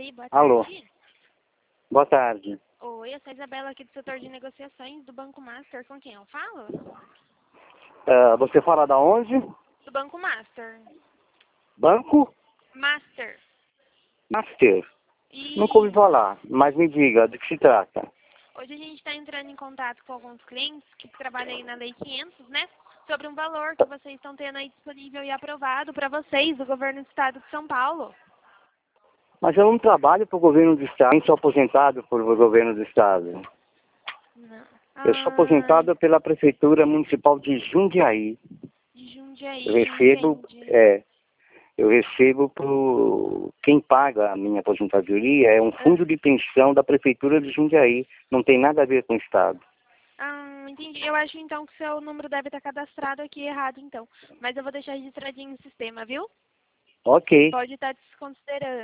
Oi, boa Alô. tarde. Boa tarde. Oi, eu sou a Isabela aqui do setor de negociações do Banco Master. Com quem eu falo? Você fala da onde? Do Banco Master. Banco Master. Master. Nunca ouvi E falar, mas me diga, do que se trata? hoje a gente está entrando em contato com alguns clientes que trabalham aí na Lei 500, né? Sobre um valor que vocês estão tendo aí disponível e aprovado para vocês, do governo do estado de São Paulo. Mas eu não trabalho para o governo do estado, nem sou aposentado por governo do estado. Não. Eu sou aposentado pela Prefeitura Municipal de Jundiaí. De Eu Jundiaí, recebo, entendi. eu recebo quem paga a minha aposentadoria é um fundo de pensão da Prefeitura de Jundiaí. Não tem nada a ver com o estado. Entendi. Eu acho então que seu número deve estar cadastrado aqui errado, então. Mas eu vou deixar registradinho no sistema, viu? Ok. Pode estar desconsiderando.